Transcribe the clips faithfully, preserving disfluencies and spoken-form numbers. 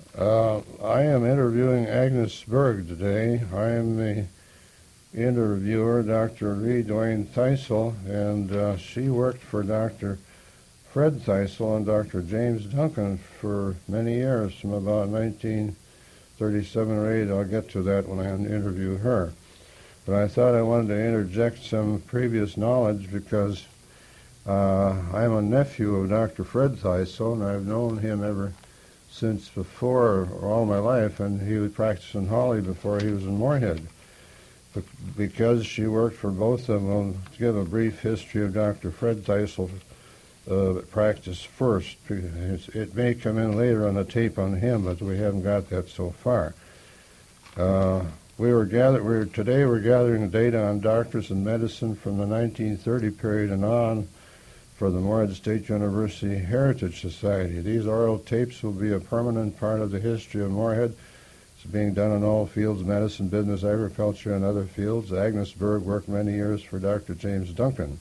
Uh, I am interviewing Agnes Berg today. I am the interviewer, Doctor Lee Dwayne Theisel, and uh, she worked for Doctor Fred Theisel and Doctor James Duncan for many years, from about nineteen thirty-seven or eight. I'll get to that when I interview her. But I thought I wanted to interject some previous knowledge because uh, I'm a nephew of Doctor Fred Theisel, and I've known him ever since before, all my life, and he would practice in Hawley before he was in Moorhead. But because she worked for both of them, to give a brief history of Doctor Fred Theisel's uh, practice first. It may come in later on the tape on him, but we haven't got that so far. Uh, we were gather- we were, today we're gathering data on doctors in medicine from the nineteen thirty period and on, for the Moorhead State University Heritage Society. These oral tapes will be a permanent part of the history of Moorhead. It's being done in all fields: medicine, business, agriculture, and other fields. Agnes Berg worked many years for Doctor James Duncan.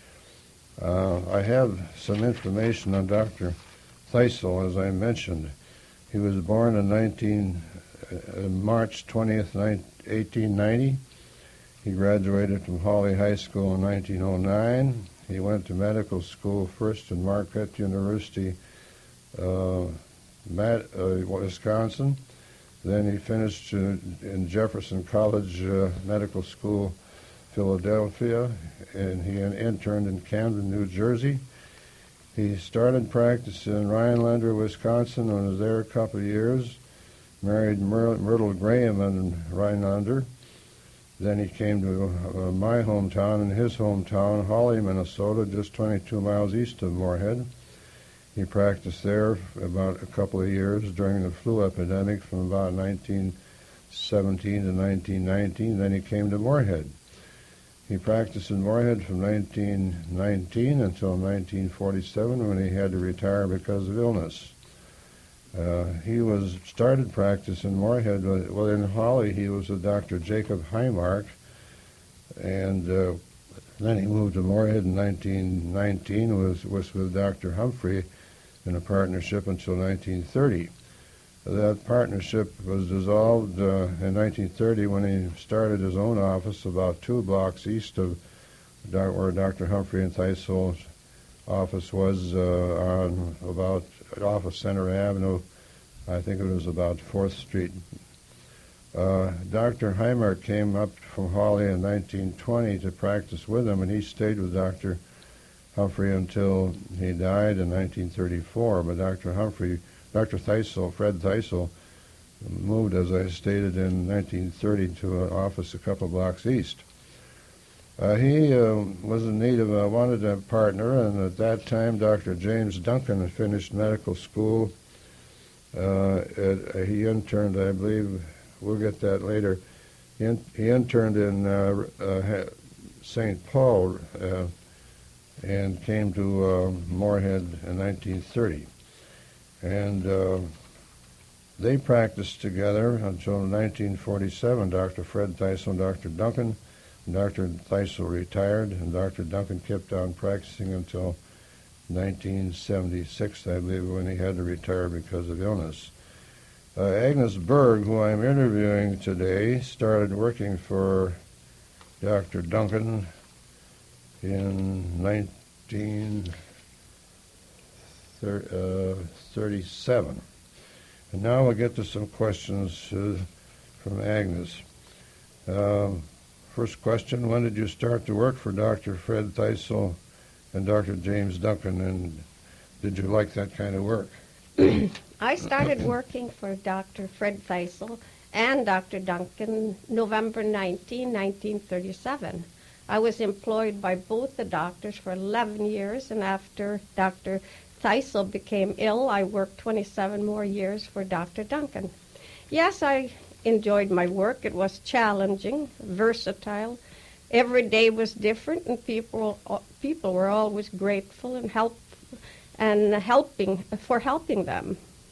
Uh, I have some information on Doctor Theisel, as I mentioned. He was born on nineteen, uh, March twentieth, eighteen ninety. He graduated from Hawley High School in nineteen oh nine. He went to medical school first at Marquette University, uh, Matt, uh, Wisconsin. Then he finished uh, in Jefferson College uh, Medical School, Philadelphia, and he interned in Camden, New Jersey. He started practice in Rhinelander, Wisconsin, and was there a couple of years. Married Myr- Myrtle Graham in Rhinelander. Then he came to uh, my hometown and his hometown, Hawley, Minnesota, just twenty-two miles east of Moorhead. He practiced there for about a couple of years during the flu epidemic from about nineteen seventeen to nineteen nineteen. Then he came to Moorhead. He practiced in Moorhead from nineteen nineteen until nineteen forty-seven, when he had to retire because of illness. Uh, he was started practice in Moorhead. Well, in Hawley, he was with Doctor Jacob Highmark, and uh, then he moved to Moorhead in nineteen nineteen, was, was with Doctor Humphrey in a partnership until nineteen thirty. That partnership was dissolved uh, in nineteen thirty when he started his own office about two blocks east of doc- where Doctor Humphrey and Theisel's office was, uh, on about off of Center Avenue. I think it was about fourth Street. Uh, Doctor Highmark came up from Hawley in nineteen twenty to practice with him, and he stayed with Doctor Humphrey until he died in nineteen thirty-four. But Doctor Humphrey, Doctor Theisel, Fred Theisel, moved, as I stated, in nineteen thirty to an office a couple blocks east. Uh, he uh, was in need of a, wanted a partner, and at that time Doctor James Duncan had finished medical school. Uh, at, uh, he interned, I believe, we'll get that later, he, in, he interned in uh, uh, Saint Paul uh, and came to uh, Moorhead in nineteen thirty. And uh, they practiced together until nineteen forty-seven, Doctor Fred Theisel and Doctor Duncan. Doctor Theisel retired, and Doctor Duncan kept on practicing until nineteen seventy-six, I believe, when he had to retire because of illness. Uh, Agnes Berg, who I'm interviewing today, started working for Doctor Duncan in nineteen thirty-seven. And now we'll get to some questions uh, from Agnes. Um, First question, when did you start to work for Doctor Fred Theisel and Doctor James Duncan, and did you like that kind of work? I started working for Doctor Fred Theisel and Doctor Duncan November nineteenth, nineteen thirty-seven. I was employed by both the doctors for eleven years, and after Doctor Theisel became ill, I worked twenty-seven more years for Doctor Duncan. Yes, I enjoyed my work. It was challenging, versatile. Every day was different, and people people were always grateful and help and helping for helping them.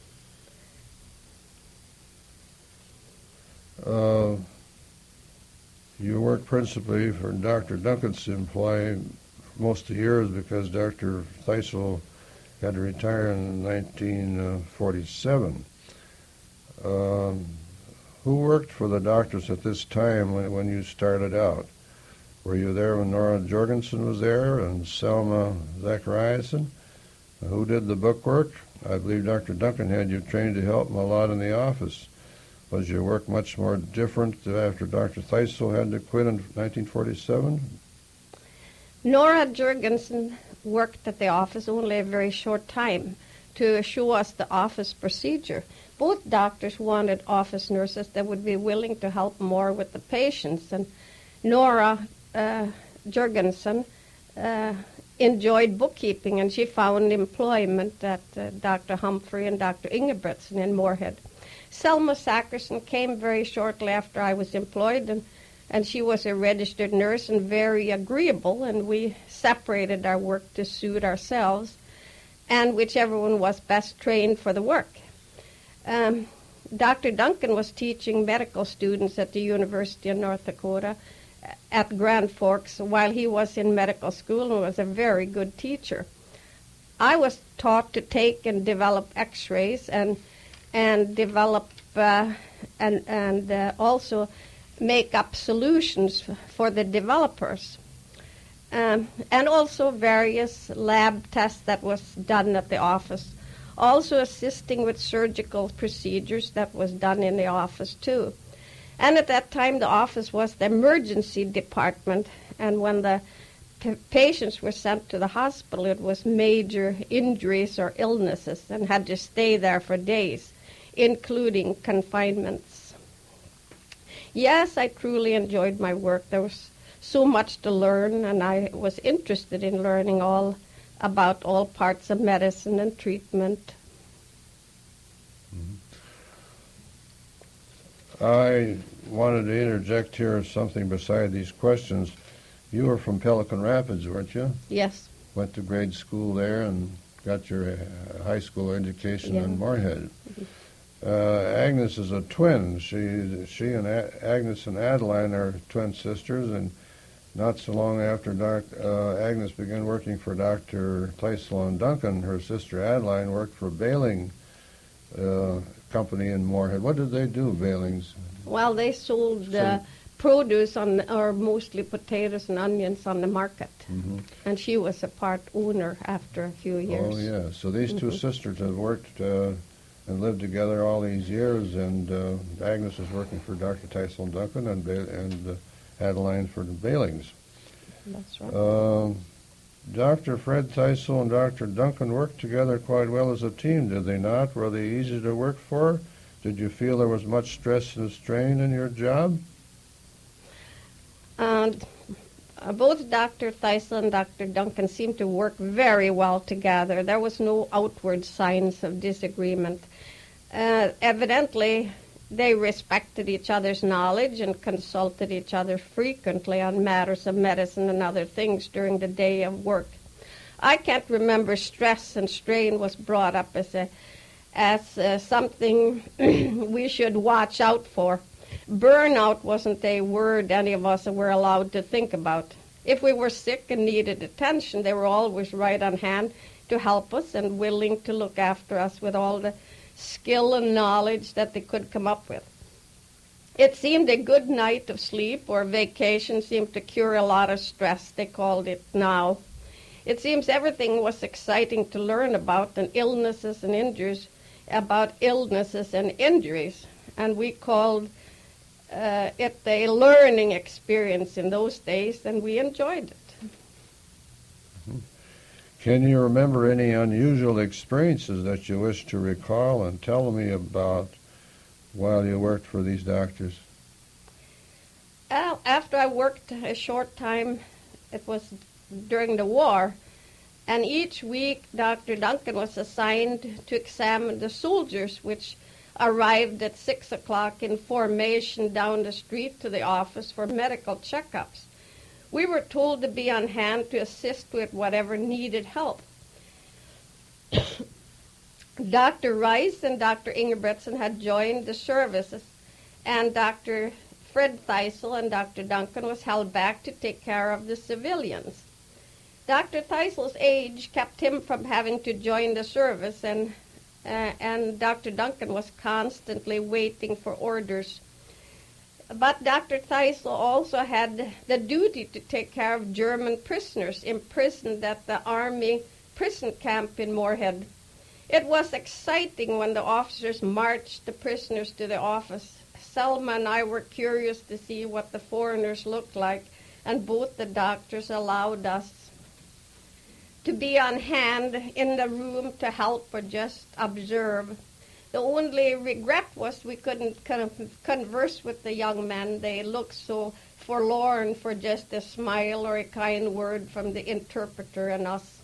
Uh, you worked principally for Doctor Duncan's employ most of the years because Doctor Theisel had to retire in nineteen forty-seven. Um, who worked for the doctors at this time when, when you started out? Were you there when Nora Jorgensen was there and Selma Zachariasen? Who did the bookwork? I believe Doctor Duncan had you trained to help him a lot in the office. Was your work much more different after Doctor Theisel had to quit in nineteen forty-seven? Nora Jorgensen worked at the office only a very short time to show us the office procedure. Both doctors wanted office nurses that would be willing to help more with the patients, and Nora uh, Jorgensen uh, enjoyed bookkeeping, and she found employment at uh, Doctor Humphrey and Doctor Ingebretson in Moorhead. Selma Sackerson came very shortly after I was employed, and, and she was a registered nurse and very agreeable, and we separated our work to suit ourselves, and whichever one was best trained for the work. Um, Doctor Duncan was teaching medical students at the University of North Dakota at Grand Forks while he was in medical school and was a very good teacher. I was taught to take and develop x-rays and and develop uh, and, and uh, also make up solutions for the developers. Um, and also various lab tests that was done at the office. Also assisting with surgical procedures that was done in the office too. And at that time the office was the emergency department, and when the p- patients were sent to the hospital it was major injuries or illnesses and had to stay there for days, including confinements. Yes, I truly enjoyed my work. There was so much to learn, and I was interested in learning all about all parts of medicine and treatment. I wanted to interject here something beside these questions. You were from Pelican Rapids, weren't you? Yes. Went to grade school there and got your uh, high school education Yeah. in Moorhead. Uh, Agnes is a twin. She, she and a- Agnes and Adeline are twin sisters, and not so long after doc, uh, Agnes began working for Doctor Theisel and Duncan, her sister Adeline worked for Baling uh, Company in Moorhead. What did they do, Baling's? Well, they sold uh, produce on, or mostly potatoes and onions on the market. Mm-hmm. And she was a part owner after a few years. Oh, yeah. So these two Mhm. sisters have worked uh, and lived together all these years, and uh, Agnes is working for Doctor Theisel and Duncan, and, ba- and uh, Adeline for the Balings. That's right. Um, Doctor Fred Theisel and Doctor Duncan worked together quite well as a team, did they not? Were they easy to work for? Did you feel there was much stress and strain in your job? And uh, both Doctor Theisel and Doctor Duncan seemed to work very well together. There was no outward signs of disagreement. Uh, evidently, they respected each other's knowledge and consulted each other frequently on matters of medicine and other things during the day of work. I can't remember stress and strain was brought up as a as uh, something we should watch out for. Burnout wasn't a word any of us were allowed to think about. If we were sick and needed attention, they were always right on hand to help us and willing to look after us with all the skill and knowledge that they could come up with. It seemed a good night of sleep or vacation seemed to cure a lot of stress, they called it now. It seems everything was exciting to learn about, and illnesses and injuries, about illnesses and injuries, and we called uh, it a learning experience in those days, and we enjoyed it. Can you remember any unusual experiences that you wish to recall and tell me about while you worked for these doctors? Well, after I worked a short time, it was during the war, and each week Doctor Duncan was assigned to examine the soldiers which arrived at six o'clock in formation down the street to the office for medical checkups. We were told to be on hand to assist with whatever needed help. Doctor Rice and Doctor Ingebretson had joined the services, and Doctor Fred Theisel and Doctor Duncan was held back to take care of the civilians. Doctor Theisel's age kept him from having to join the service, and uh, and Doctor Duncan was constantly waiting for orders. But Doctor Theisel also had the duty to take care of German prisoners imprisoned at the Army prison camp in Moorhead. It was exciting when the officers marched the prisoners to the office. Selma and I were curious to see what the foreigners looked like, and both the doctors allowed us to be on hand in the room to help or just observe. The only regret was we couldn't kind of converse with the young men. They looked so forlorn for just a smile or a kind word from the interpreter and us.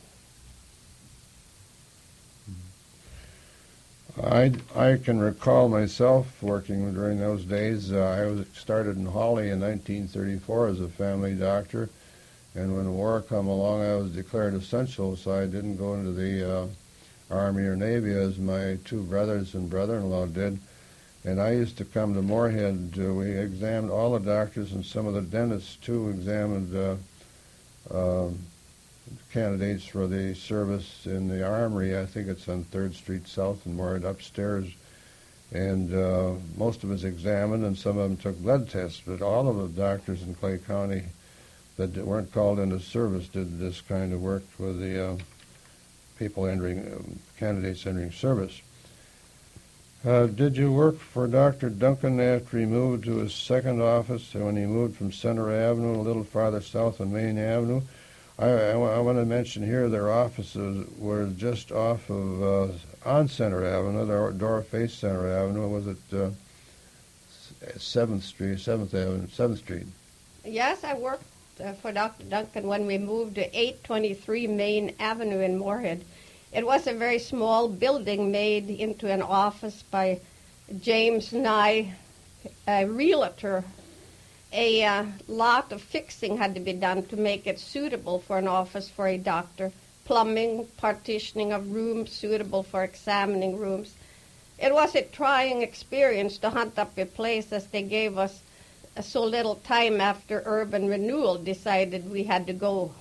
I, I can recall myself working during those days. Uh, I was started in Hawley in nineteen thirty-four as a family doctor, and when the war come along, I was declared essential, so I didn't go into the uh, Army or Navy as my two brothers and brother-in-law did. And I used to come to Moorhead. Uh, we examined all the doctors, and some of the dentists too examined uh, uh, candidates for the service in the Armory. I think it's on third Street South in Moorhead upstairs. And uh, most of us examined, and some of them took blood tests, but all of the doctors in Clay County that weren't called into service did this kind of work with the uh, people entering, uh, candidates entering service. Uh, did you work for Doctor Duncan after he moved to his second office, when he moved from Center Avenue a little farther south on Main Avenue? I, I, I want to mention here their offices were just off of, uh, on Center Avenue, the door faced Center Avenue. Was it uh, seventh Street, seventh Avenue, seventh Street? Yes, I worked uh, for Doctor Duncan when we moved to eight twenty-three Main Avenue in Moorhead. It was a very small building made into an office by James Nye, a realtor. A uh, lot of fixing had to be done to make it suitable for an office for a doctor. Plumbing, partitioning of rooms suitable for examining rooms. It was a trying experience to hunt up a place, as they gave us so little time after urban renewal decided we had to go.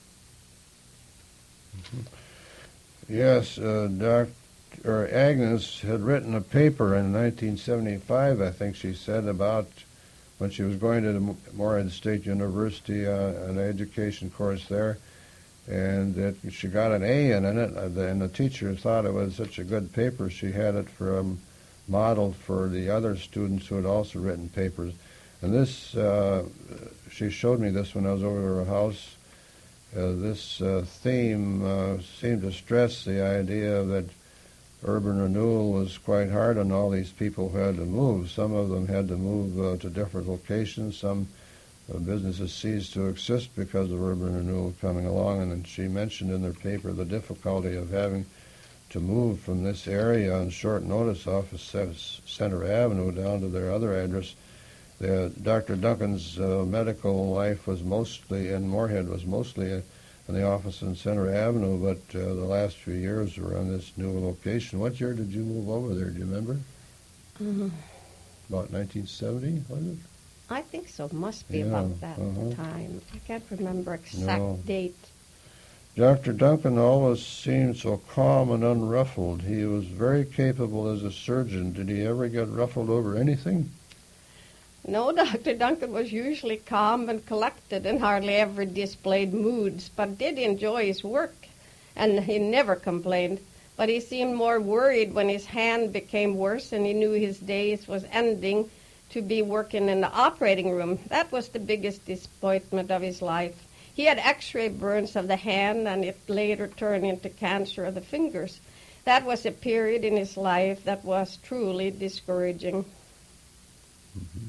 Mm-hmm. Yes, uh, Doctor Agnes had written a paper in nineteen seventy-five, I think she said, about when she was going to the Moorhead State University, uh, an education course there, and that she got an A in it, and the teacher thought it was such a good paper, she had it for a model for the other students who had also written papers. And this, uh, she showed me this when I was over to her house. Uh, this uh, theme uh, seemed to stress the idea that urban renewal was quite hard on all these people who had to move. Some of them had to move uh, to different locations. Some uh, businesses ceased to exist because of urban renewal coming along. And then she mentioned in her paper the difficulty of having to move from this area on short notice off of Center Avenue down to their other address. The, Doctor Duncan's uh, medical life was mostly, in Moorhead, was mostly uh, in the office in Center Avenue, but uh, the last few years were on this new location. What year did you move over there, do you remember? Mm-hmm. About nineteen seventy, was it? I think so. Must be Yeah, about that uh-huh. time. I can't remember exact No. date. Doctor Duncan always seemed so calm and unruffled. He was very capable as a surgeon. Did he ever get ruffled over anything? No, Doctor Duncan was usually calm and collected and hardly ever displayed moods, but did enjoy his work, and he never complained. But he seemed more worried when his hand became worse and he knew his days was ending to be working in the operating room. That was the biggest disappointment of his life. He had x-ray burns of the hand, and it later turned into cancer of the fingers. That was a period in his life that was truly discouraging. Mm-hmm.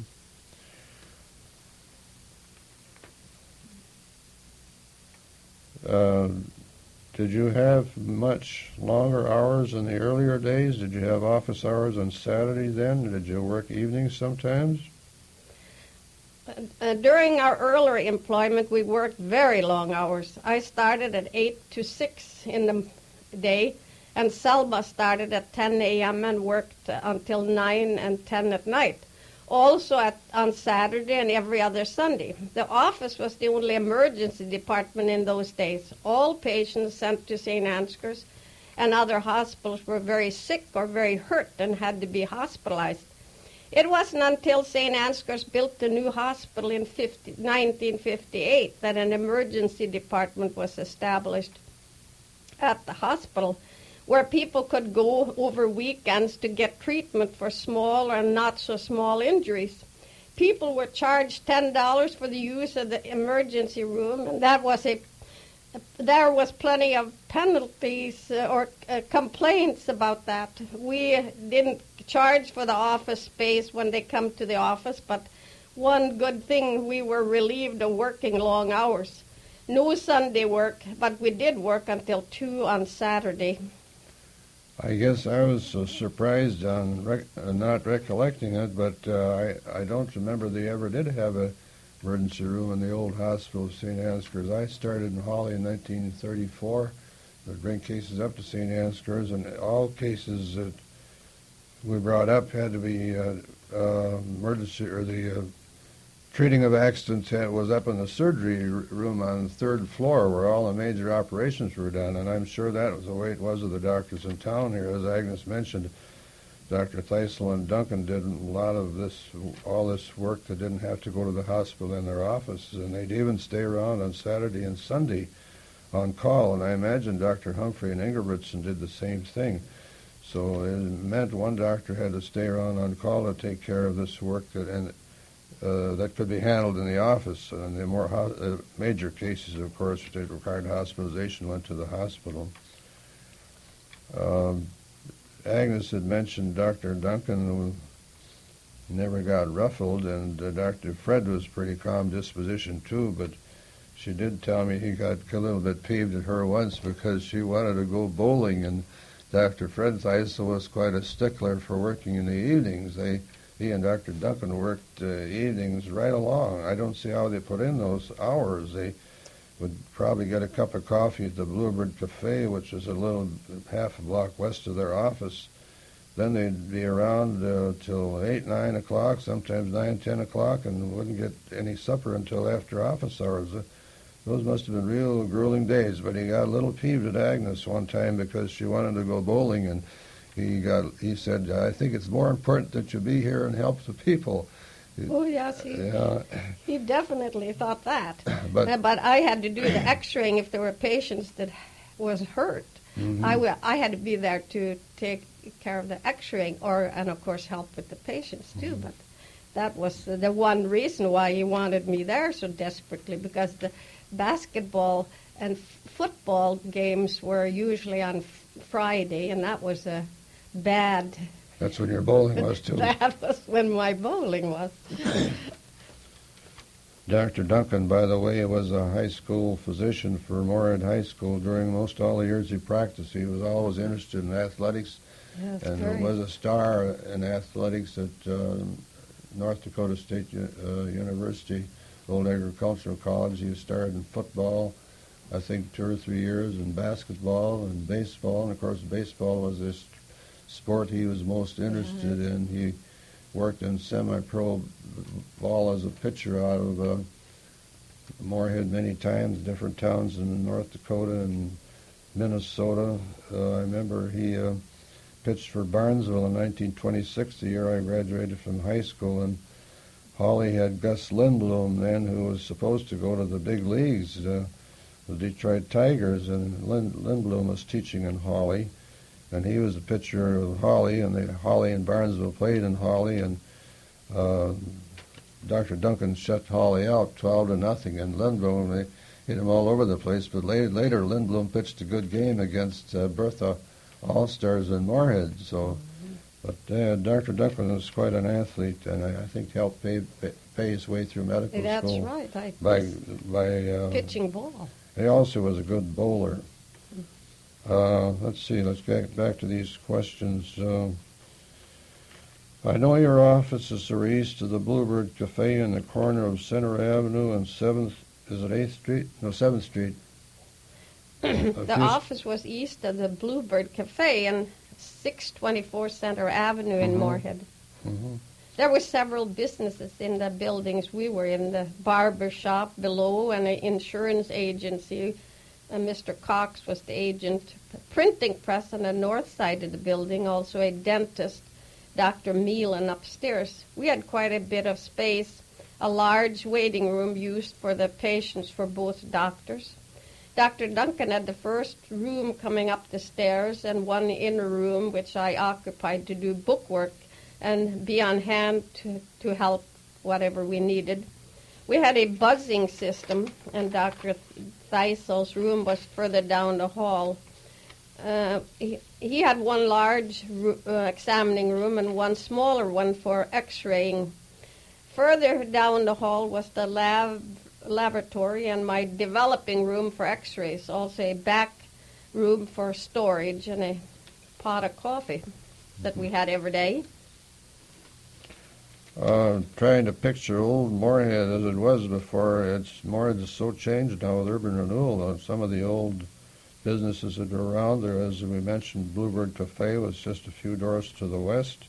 Uh, did you have much longer hours in the earlier days? Did you have office hours on Saturday then? Did you work evenings sometimes? Uh, during our earlier employment, we worked very long hours. I started at eight to six in the day, and Selma started at ten a.m. and worked until nine and ten at night. Also at, on Saturday and every other Sunday. The office was the only emergency department in those days. All patients sent to Saint Ansgar's and other hospitals were very sick or very hurt and had to be hospitalized. It wasn't until Saint Ansgar's built the new hospital in nineteen fifty-eight that an emergency department was established at the hospital, where people could go over weekends to get treatment for small and not so small injuries. People were charged ten dollars for the use of the emergency room, and that was a there was plenty of penalties uh, or uh, complaints about that. We didn't charge for the office space when they come to the office, but one good thing, we were relieved of working long hours. No Sunday work, but we did work until two on Saturday. I guess I was uh, surprised on rec- uh, not recollecting it, but uh, I, I don't remember they ever did have a emergency room in the old hospital of Saint Ansgar's. I started in Hawley in nineteen thirty-four. Would bring cases up to Saint Ansgar's, and all cases that we brought up had to be uh, uh, emergency, or the uh, treating of accidents had, was up in the surgery r- room on the third floor where all the major operations were done, and I'm sure that was the way it was with the doctors in town here. As Agnes mentioned, Doctor Theisel and Duncan did a lot of this, all this work that didn't have to go to the hospital in their offices, and they'd even stay around on Saturday and Sunday on call, and I imagine Doctor Humphrey and Ingebrigtsen did the same thing. So it meant one doctor had to stay around on call to take care of this work that and uh, that could be handled in the office. And the more ho- uh, major cases, of course, that required hospitalization went to the hospital. Um, Agnes had mentioned Doctor Duncan, who never got ruffled, and uh, Doctor Fred was pretty calm disposition too, but she did tell me he got a little bit peeved at her once because she wanted to go bowling, and Doctor Fred Theisel was quite a stickler for working in the evenings. They, he and Doctor Duncan worked uh, evenings right along. I don't see how they put in those hours. They would probably get a cup of coffee at the Bluebird Cafe, which is a little half a block west of their office. Then they'd be around uh, till eight, nine o'clock, sometimes nine, ten o'clock, and wouldn't get any supper until after office hours. Uh, those must have been real grueling days. But he got a little peeved at Agnes one time because she wanted to go bowling, and he got he said, "I think it's more important that you be here and help the people." Oh, yes, he, Yeah. he definitely thought that. But- Uh, but I had to do the x-raying if there were patients that was hurt. Mhm. I, w- I had to be there to take care of the x-raying, or and of course help with the patients too. Mhm. But that was the, the one reason why he wanted me there so desperately, because the basketball and f- football games were usually on f- Friday, and that was a bad. That's when your bowling was too. That was when my bowling was. Doctor Duncan, by the way, was a high school physician for Moorhead High School during most all the years he practiced. He was always interested in athletics, Yes, and very. was a star in athletics at uh, North Dakota State U- uh, University, Old Agricultural College. He started in football, I think two or three years, in basketball and baseball, and of course baseball was this sport he was most interested Right. in. He worked in semi-pro ball as a pitcher out of uh, Moorhead many times, different towns in North Dakota and Minnesota. Uh, I remember he uh, pitched for Barnesville in nineteen twenty-six, the year I graduated from high school, and Hawley had Gus Lindblom then, who was supposed to go to the big leagues, uh, the Detroit Tigers, and Lind- Lindblom was teaching in Hawley. And he was a pitcher of Hawley, and the Hawley and Barnesville played in Hawley, and uh, Doctor Duncan shut Hawley out twelve to nothing, and Lindblom, they hit him all over the place. But later, later Lindblom pitched a good game against uh, Bertha All-Stars in Moorhead. So, but uh, Doctor Duncan was quite an athlete, and I, I think helped pay, pay, pay his way through medical That's school right. I by was by. Uh, pitching ball. he also was a good bowler. Uh, let's see, let's get back to these questions. Uh, I know your offices are east of the Bluebird Cafe in the corner of Center Avenue and seventh, is it eighth Street? No, seventh Street. A The few- office was east of the Bluebird Cafe in six twenty-four Center Avenue in Mhm. Moorhead. Mhm. There were several businesses in the buildings we were in, the barber shop below and an insurance agency. Uh, Mister Cox was the agent. printing press on the north side of the building, also a dentist, Doctor Meelan, upstairs. We had quite a bit of space, a large waiting room used for the patients for both doctors. Doctor Duncan had the first room coming up the stairs and one inner room which I occupied to do bookwork and be on hand to, to help whatever we needed. We had a buzzing system, and Doctor Theisel's room was further down the hall. Uh, he, he had one large uh, examining room and one smaller one for x-raying. Further down the hall was the lab laboratory and my developing room for x-rays, also a back room for storage and a pot of coffee that we had every day. Uh, trying to picture old Moorhead as it was before. It's Moorhead is so changed now with urban renewal. Uh, some of the old businesses that are around there, as we mentioned, Bluebird Cafe was just a few doors to the west.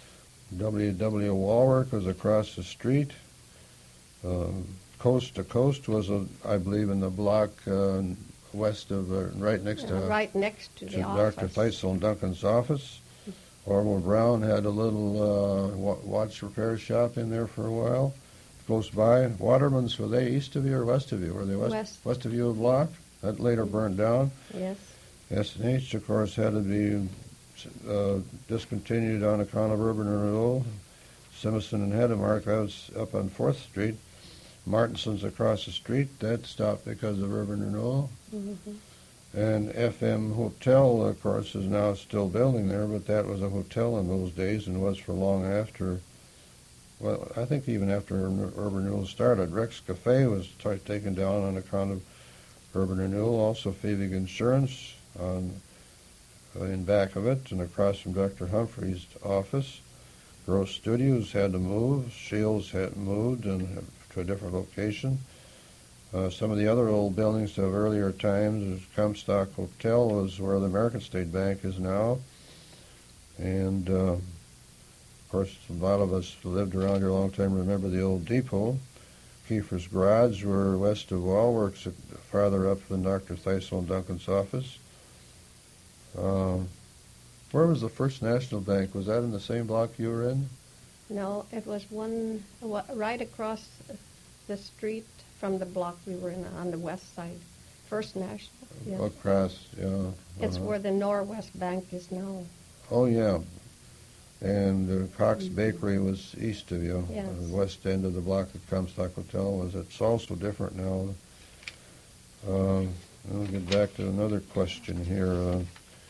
W W Wallwork was across the street. Uh, Coast to Coast was, a, I believe, in the block uh, west of, uh, right next Yeah, to, right next to, to the office. Doctor Theisel and Duncan's office. Orville Brown had a little uh, wa- watch repair shop in there for a while, close by. Waterman's, were they east of you or west of you? Were they west, West. west of you block? That later burned down. Yes. S and H, of course, had to be uh, discontinued on account of urban renewal. Simpson and Hedemark, that was up on fourth Street. Martinson's across the street, that stopped because of urban renewal. Mm-hmm. And F M Hotel, of course, is now still building there, but that was a hotel in those days and was for long after, well, I think even after urban renewal started. Rex Cafe was t- taken down on account of urban renewal. Also Fevig Insurance on, uh, in back of it and across from Doctor Humphrey's office. Gross Studios had to move. Shields had moved and to a different location. Uh, some of the other old buildings of earlier times, Comstock Hotel was where the American State Bank is now. And, uh, of course, a lot of us who lived around here a long time remember the old depot. Kiefer's Garage were west of Wallworks, farther up than Doctor Theisel and Duncan's office. Uh, where was the First National Bank? Was that in the same block you were in? No, it was one wa- right across the street from the block we were in on the west side. First National. Yes. Across, yeah. It's uh-huh. where the Norwest Bank is now. Oh, yeah. And uh, Cox Mhm. Bakery was east of you. Yes. Uh, the west end of the block at Comstock Hotel was. It's also different now. Um, I'll get back to another question here. Uh,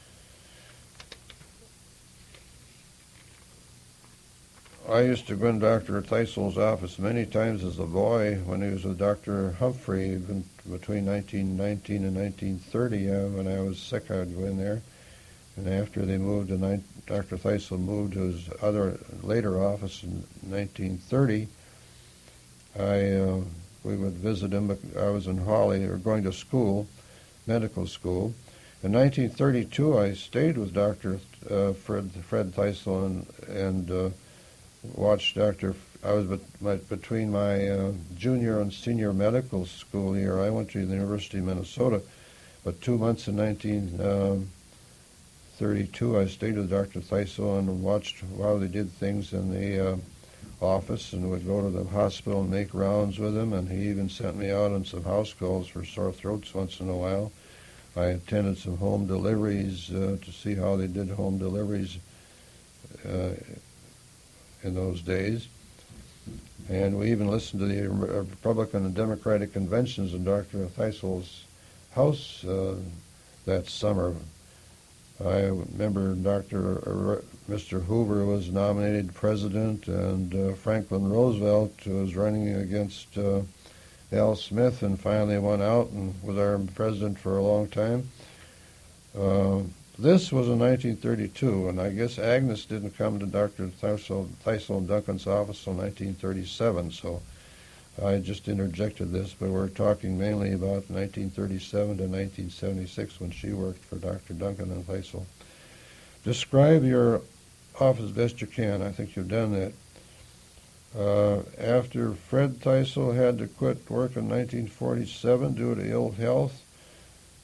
I used to go in Doctor Theisel's office many times as a boy when he was with Doctor Humphrey, even between nineteen nineteen and nineteen thirty. Uh, when I was sick, I'd go in there. And after they moved to ni- Doctor Theisel moved to his other later office in nineteen thirty, I uh, we would visit him. I was in Hawley, or going to school, medical school. In nineteen thirty-two, I stayed with Doctor Uh, Fred Fred Theisel and and. Uh, watched Doctor I was bet- my, between my uh, junior and senior medical school year. I went to the University of Minnesota, but two months in nineteen thirty-two, I stayed with Doctor Theisel and watched while they did things in the uh, office, and would go to the hospital and make rounds with him. And he even sent me out on some house calls for sore throats once in a while. I attended some home deliveries uh, to see how they did home deliveries Uh, in those days. And we even listened to the Republican and Democratic conventions in Doctor Theisel's house uh, that summer. I remember Doctor Mister Hoover was nominated president, and uh, Franklin Roosevelt was running against uh, Al Smith, and finally won out and was our president for a long time. Uh, This was in nineteen thirty-two, and I guess Agnes didn't come to Doctor Theisel, Theisel and Duncan's office until nineteen thirty-seven, so I just interjected this, but we're talking mainly about nineteen thirty-seven to nineteen seventy-six when she worked for Doctor Duncan and Theisel. Describe your office best you can. I think you've done that. Uh, after Fred Theisel had to quit work in nineteen forty-seven due to ill health,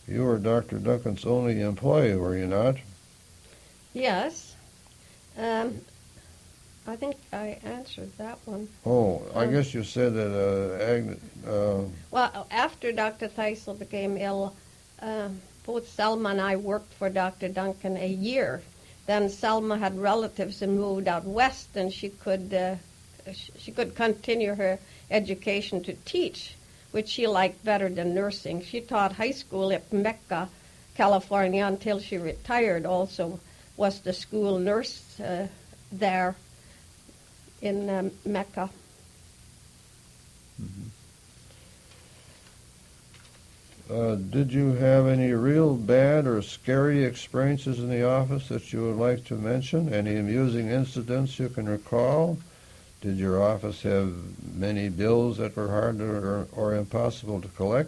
You were Doctor Duncan's only employee, were you not? Yes. Um, I think I answered that one. Oh, I Um, guess you said that uh, Agnes, uh, Well, after Doctor Theisel became ill, uh, both Selma and I worked for Doctor Duncan a year. Then Selma had relatives and moved out west, and she could uh, sh- she could continue her education to teach, which she liked better than nursing. She taught high school at Mecca, California, until she retired. Also, was the school nurse uh, there in um, Mecca. uh, did you have any real bad or scary experiences in the office that you would like to mention? Any amusing incidents you can recall? Did your office have many bills that were hard or, or impossible to collect?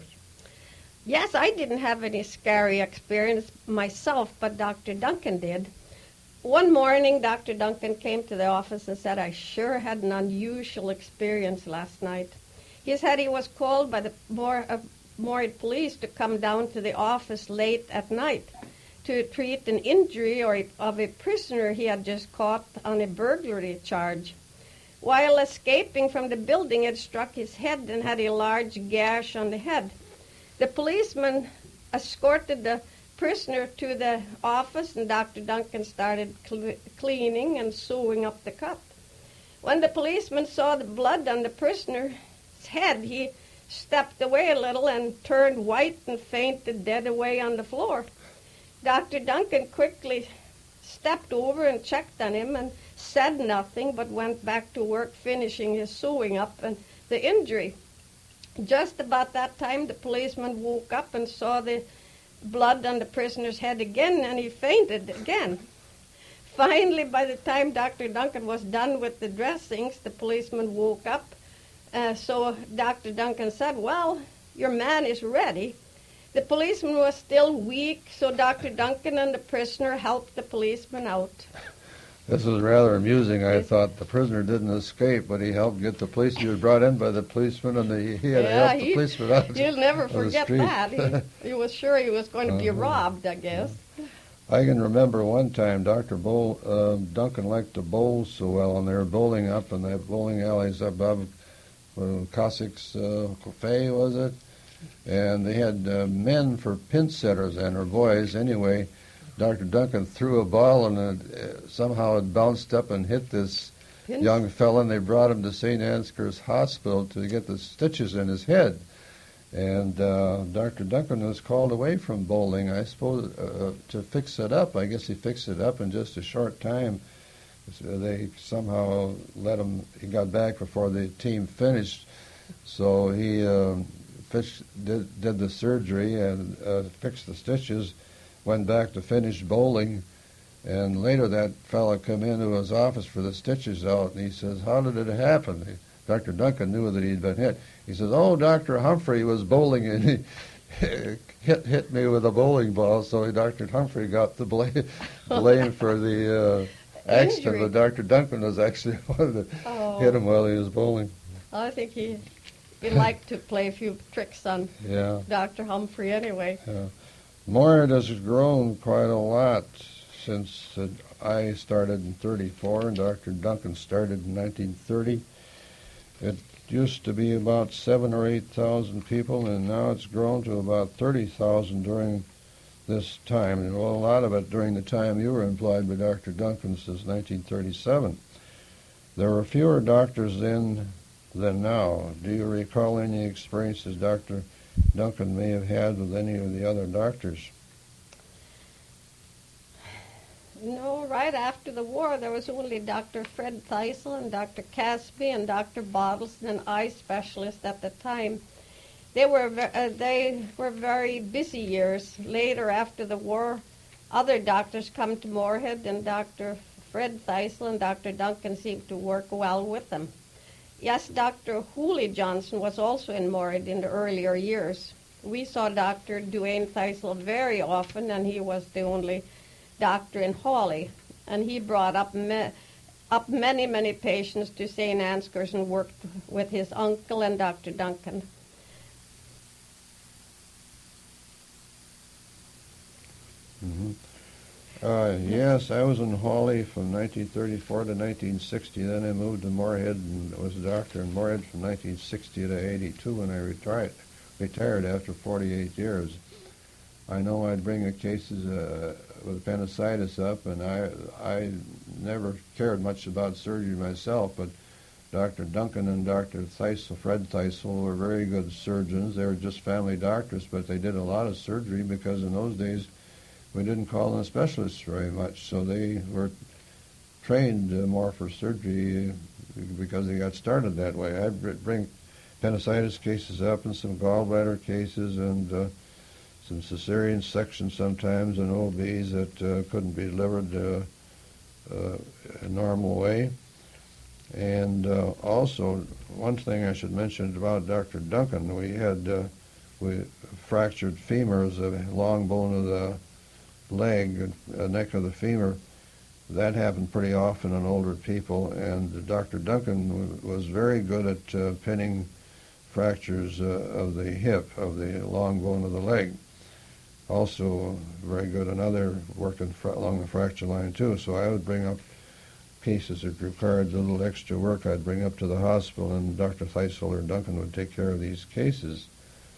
Yes, I didn't have any scary experience myself, but Doctor Duncan did. One morning, Doctor Duncan came to the office and said, I sure had an unusual experience last night. He said he was called by the Mor- uh, Morehead police to come down to the office late at night to treat an injury or a, of a prisoner he had just caught on a burglary charge. While escaping from the building, it struck his head and had a large gash on the head. The policeman escorted the prisoner to the office, and Doctor Duncan started cl- cleaning and sewing up the cut. When the policeman saw the blood on the prisoner's head, he stepped away a little and turned white and fainted dead away on the floor. Doctor Duncan quickly stepped over and checked on him and said nothing, but went back to work finishing his sewing up and the injury. Just about that time, the policeman woke up and saw the blood on the prisoner's head again, and he fainted again. Finally, by the time Doctor Duncan was done with the dressings, the policeman woke up. Uh, so Doctor Duncan said, well, your man is ready. The policeman was still weak, so Doctor Duncan and the prisoner helped the policeman out. This was rather amusing. I thought the prisoner didn't escape, but he helped get the police. He was brought in by the policeman, and the, he had Yeah, to help he- the policeman out. You'll never on the forget street. that. He, he was sure he was going to be Uh-huh. robbed, I guess. I can remember one time Doctor Bowl, uh, Duncan liked to bowl so well, and they were bowling up in the bowling alleys above uh, Cossack's uh, Cafe, was it? And they had uh, men for pin setters and or boys. Anyway, Doctor Duncan threw a ball, and it, uh, somehow it bounced up and hit this Pins? young fellow, and they brought him to Saint Ansgar's Hospital to get the stitches in his head. And uh, Doctor Duncan was called away from bowling, I suppose, uh, to fix it up. I guess he fixed it up in just a short time. So they somehow let him, he got back before the team finished. So he uh, fish, did, did the surgery and uh, fixed the stitches, went back to finish bowling. And later that fellow came into his office for the stitches out, and he says, how did it happen? Doctor Duncan knew that he'd been hit. He says, oh, Doctor Humphrey was bowling, and he hit hit me with a bowling ball, so Doctor Humphrey got the blame, blame for the uh, accident, Injury. but Doctor Duncan was actually the one that Oh. hit him while he was bowling. I think he, he liked to play a few tricks on Yeah. Doctor Humphrey anyway. Yeah. Morehead has grown quite a lot since uh, I started in thirty-four and Doctor Duncan started in nineteen thirty. It used to be about seven or eight thousand people, and now it's grown to about thirty thousand during this time. And well, a lot of it during the time you were employed by Doctor Duncan since nineteen thirty-seven. There were fewer doctors then than now. Do you recall any experiences Doctor Duncan may have had with any of the other doctors? No, right after the war, there was only Doctor Fred Theisel and Doctor Casby and Doctor Bottles, an eye specialist at the time. They were ve- uh, they were very busy years. Later, after the war, other doctors come to Morehead, and Doctor Fred Theisel and Doctor Duncan seemed to work well with them. Yes, Doctor Hooley Johnson was also in Morehead in the earlier years. We saw Doctor Duane Theisel very often, and he was the only doctor in Hawley, and he brought up me- up many, many patients to Saint Ansgar's and worked with his uncle and Doctor Duncan. Mm-hmm. Uh, yes, I was in Hawley from nineteen thirty-four to nineteen sixty. Then I moved to Moorhead and was a doctor in Moorhead from nineteen sixty to eighty-two when I retired, retired after forty-eight years. I know I'd bring the cases uh, with appendicitis up, and I I never cared much about surgery myself, but Doctor Duncan and Doctor Theisel, Fred Theisel, were very good surgeons. They were just family doctors, but they did a lot of surgery because in those days we didn't call them specialists very much, so they were trained uh, more for surgery uh, because they got started that way. I'd br- bring appendicitis cases up and some gallbladder cases and uh, some cesarean sections sometimes and O Bs that uh, couldn't be delivered uh, uh, a normal way. And uh, also, one thing I should mention about Doctor Duncan, we had uh, we fractured femurs, a long bone of the leg, uh, neck of the femur. That happened pretty often in older people, and Doctor Duncan w- was very good at uh, pinning fractures uh, of the hip, of the long bone of the leg. Also very good another working fr- along the fracture line too. So I would bring up cases that required a little extra work. I'd bring up to the hospital, and Doctor Theisel or Duncan would take care of these cases.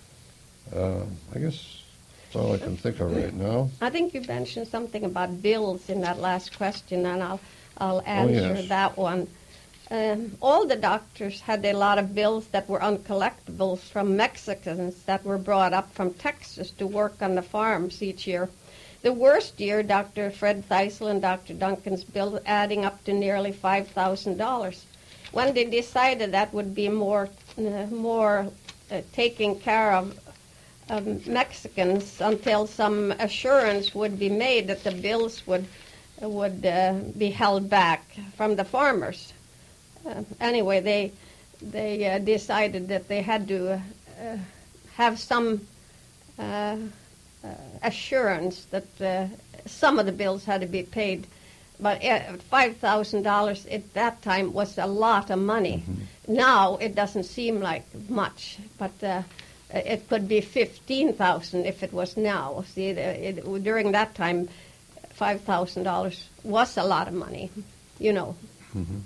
Uh, I guess that's all I can think of right now. I think you mentioned something about bills in that last question, and I'll I'll answer oh, yes. that one. Um, all the doctors had a lot of bills that were uncollectibles from Mexicans that were brought up from Texas to work on the farms each year. The worst year, Doctor Fred Theisel and Doctor Duncan's bill adding up to nearly five thousand dollars. When they decided that would be more, uh, more uh, taking care of um, Mexicans until some assurance would be made that the bills would would uh, be held back from the farmers. Uh, anyway, they they uh, decided that they had to uh, have some uh, uh, assurance that uh, some of the bills had to be paid. But uh, five thousand dollars at that time was a lot of money. Mm-hmm. Now it doesn't seem like much, but uh, it could be fifteen thousand dollars if it was now. See, it, it, during that time, five thousand dollars was a lot of money, you know. Mm-hmm.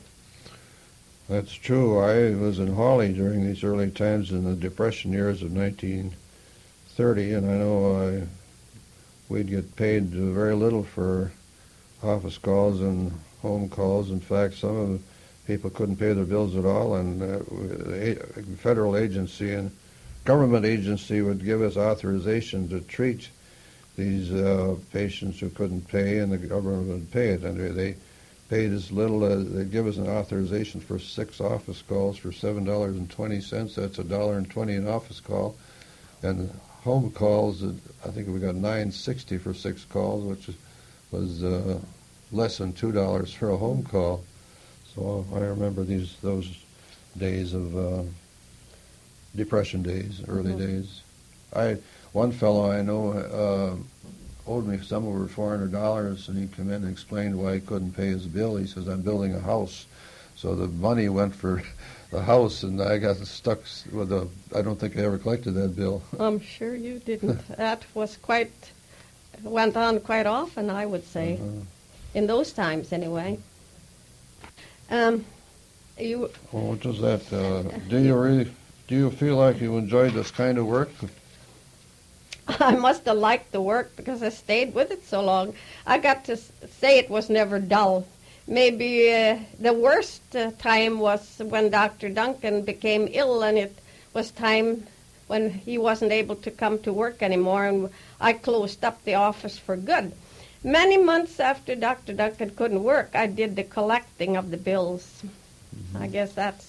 That's true. I was in Hawley during these early times in the Depression years of nineteen thirty, and I know I, we'd get paid very little for office calls and home calls. In fact, some of the people couldn't pay their bills at all, and uh, the federal agency and government agency would give us authorization to treat these uh, patients who couldn't pay, and the government would pay it. And they paid as little as, they'd give us an authorization for six office calls for seven dollars and twenty cents. That's a dollar and twenty an office call. And home calls, I think we got nine sixty for six calls, which was uh, less than two dollars for a home call. So I remember these those days of uh, Depression days, early mm-hmm. days. I one fellow I know uh, owed me some over four hundred dollars, and he came in and explained why he couldn't pay his bill. He says, "I'm building a house," so the money went for the house, and I got stuck with a. I don't think I ever collected that bill. I'm sure you didn't. That was quite went on quite often, I would say, uh-huh. in those times anyway. Um, you. Well, what does that? Uh, do you really? Do you feel like you enjoyed this kind of work? I must have liked the work because I stayed with it so long. I got to say it was never dull. Maybe uh, the worst uh, time was when Doctor Duncan became ill, and it was time when he wasn't able to come to work anymore, and I closed up the office for good. Many months after Doctor Duncan couldn't work, I did the collecting of the bills. Mm-hmm. I guess that's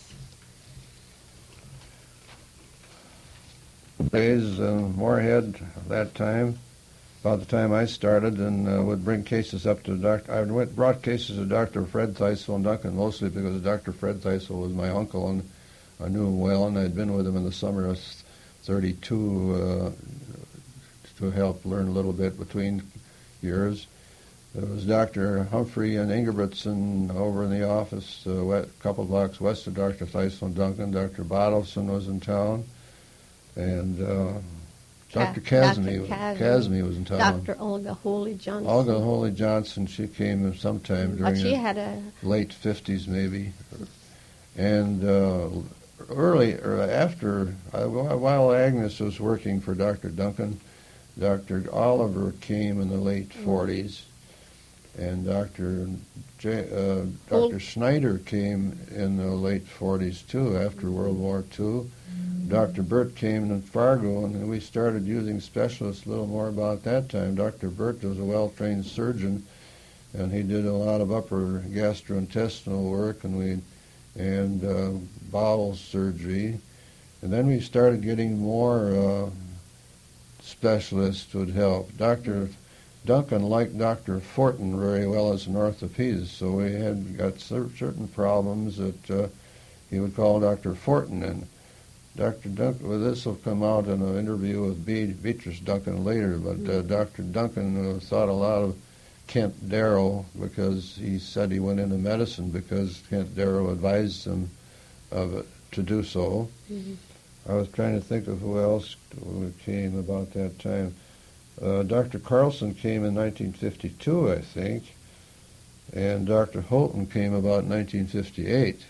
days uh, Moorhead that time, about the time I started, and uh, would bring cases up to Doctor I went, brought cases to Doctor Fred Theisel and Duncan, mostly because Doctor Fred Theisel was my uncle, and I knew him well, and I'd been with him in the summer of thirty-two uh, to help learn a little bit between years. There was Doctor Humphrey and Ingebrigtsen over in the office, uh, a couple blocks west of Doctor Theisel and Duncan. Doctor Bottleson was in town. And uh, Doctor Ca- Casmy, Doctor Casmy. Casmy was in town. Doctor Olga Holy Johnson. Olga Holy Johnson, she came sometime But during she the had a late fifties, maybe. And uh, early, or after, uh, while Agnes was working for Doctor Duncan, Doctor Oliver came in the late forties, and Doctor J, uh, Doctor Snyder came in the late forties too, after World War Two. Doctor Burt came in Fargo, and we started using specialists a little more about that time. Doctor Burt was a well-trained surgeon, and he did a lot of upper gastrointestinal work, and we and uh, bowel surgery. And then we started getting more uh, specialists would help. Doctor Duncan liked Doctor Fortin very well as an orthopedist, so we had got cer- certain problems that uh, he would call Doctor Fortin in. Doctor Duncan, well, this will come out in an interview with Be- Beatrice Duncan later, but uh, Doctor Duncan uh, thought a lot of Kent Darrow because he said he went into medicine because Kent Darrow advised him of it to do so. Mhm. I was trying to think of who else came about that time. Uh, Doctor Carlson came in nineteen fifty-two, I think, and Doctor Holton came about nineteen fifty-eight,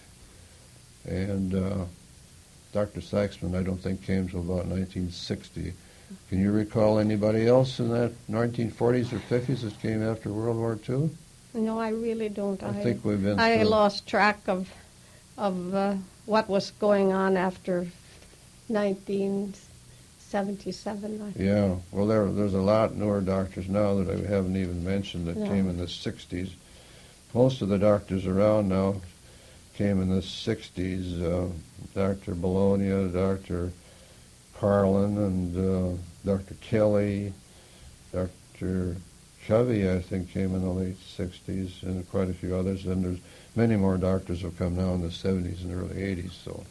and uh, Doctor Saxman I don't think came till about nineteen sixty. Can you recall anybody else in that nineteen forties or fifties that came after World War Two? No, I really don't. I, I think we've been I through. lost track of of uh, what was going on after nineteen seventy-seven. I- Yeah, well, there there's a lot newer doctors now that I haven't even mentioned that Yeah. came in the sixties. Most of the doctors around now came in the sixties. Uh, Doctor Bologna, Doctor Carlin, and uh, Doctor Kelly, Doctor Chovey, I think, came in the late sixties, and quite a few others. And there's many more doctors have come now in the seventies and early eighties. So,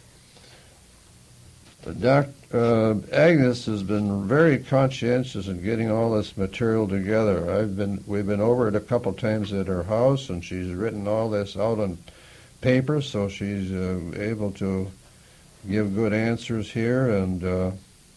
Doc, uh, Agnes has been very conscientious in getting all this material together. I've been, we've been over it a couple times at her house, and she's written all this out on paper, so she's uh, able to give good answers here, and uh,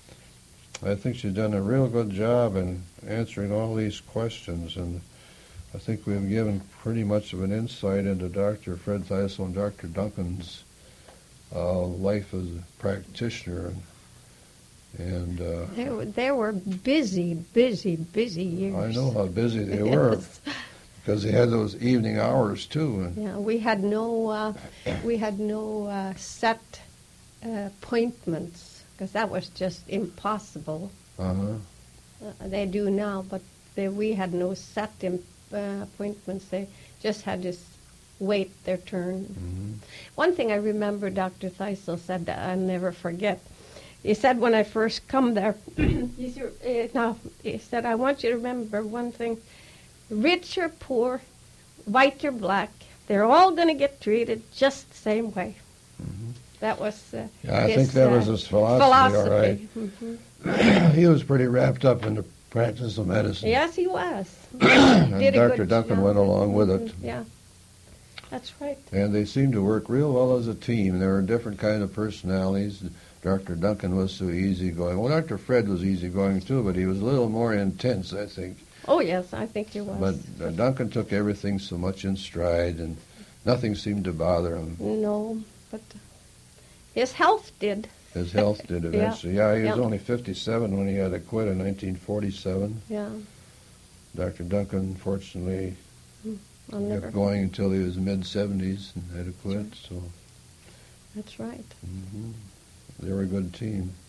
I think she's done a real good job in answering all these questions, and I think we've given pretty much of an insight into Doctor Fred Theisel and Doctor Duncan's uh, life as a practitioner, and, and uh, They were, they were busy, busy, busy years. I know how busy they were, Yes. because they had those evening hours too. And Yeah, we had no uh, we had no uh, set uh, appointments because that was just impossible. uh-huh. Uh, they do now, but they, we had no set im- uh, appointments. They just had to s- wait their turn. Mm-hmm. One thing I remember Doctor Theisel said that I'll never forget. He said when I first come there, he, said, uh, now, he said, I want you to remember one thing. Rich or poor, white or black, they're all going to get treated just the same way. Mm-hmm. That was uh, Yeah, I his, think that uh, was his philosophy, all right. Mhm. He was pretty wrapped up in the practice of medicine. Yes, he was. And Did a Doctor good Duncan job. went along with it. Mhm, Yeah, that's right. And they seemed to work real well as a team. There were different kind of personalities. Doctor Duncan was so easygoing. Well, Doctor Fred was easygoing too, but he was a little more intense, I think. Oh, yes, I think he was. But uh, Duncan took everything so much in stride, and nothing seemed to bother him. No, but his health did. His health did Yeah. eventually. Yeah, he was Yeah. only fifty-seven when he had to quit in nineteen forty-seven. Yeah, Doctor Duncan, fortunately, I'll never. kept going until he was mid-seventies and had to quit. So That's right. hmm they were a good team.